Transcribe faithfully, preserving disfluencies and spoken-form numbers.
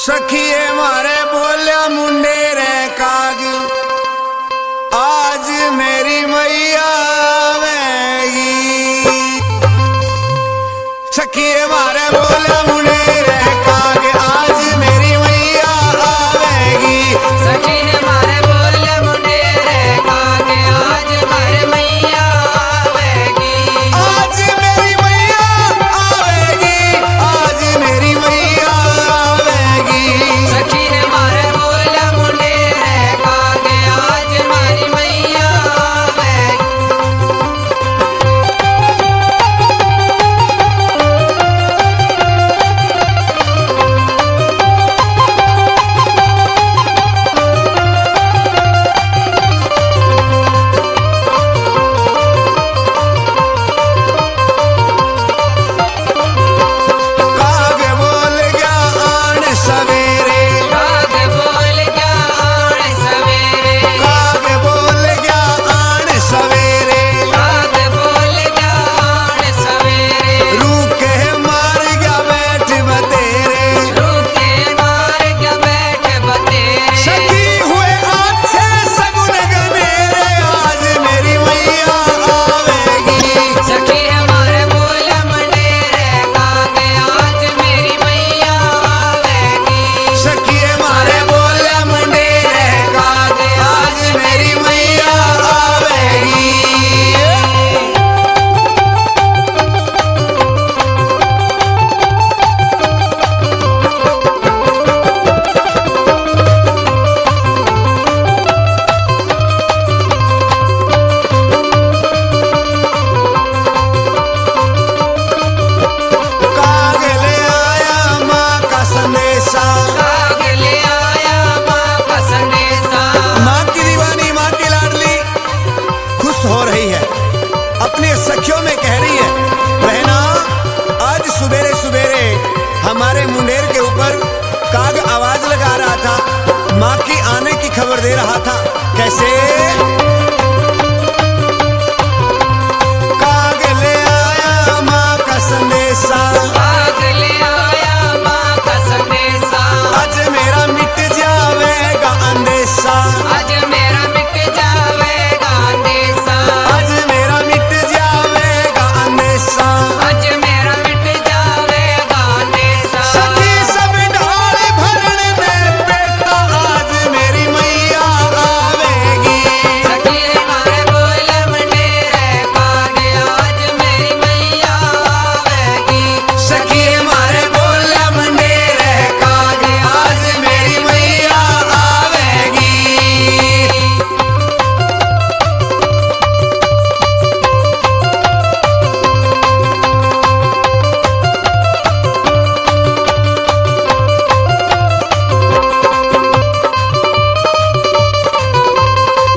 सखिए मारे बोलिया मुंडे रे काग आज मेरी मैया आवेगी। सखिए मारे बोलिया मुंडे रे काग आज मेरी मैया आवेगी। सखिए मारे बोलिया मुंडे रे काग आज मेरी मैया आवेगी। आज मेरी मैया आवेगी। आज मेरी मैया आवेगी। सखिए मारे बोलिया मुंडे रे काग आज मेरी मैया आवेगी। काग बोल गया आन सवेरे। काग बोल गया आन सवेरे। काग बोल गया आन सवेरे। काग बोल गया आन सवेरे। रूखे मार गया बैठ बतेरे। रूखे मार गया बैठ बतेरे। सखी हुए अच्छे सगुन गनेरे आज मेरी मैया आवेगी। सखिए मारे बोलिया मुंडे रे काग आज मेरी मैया आवेगी। सखिए मारे बोलिया मुंडे रे काग आज मेरी मैया आवेगी। काग ले आया माँ का संदेशा। काग ले आया माँ का संदेशा। माँ की दीवानी माँ की लाडली खुश हो रही है, अपने सखियों में कह रही है, बहना आज सुबेरे सुबेरे हमारे मुंडेर के ऊपर काग आवाज लगा रहा था, माँ की आने की खबर दे रहा था। कैसे?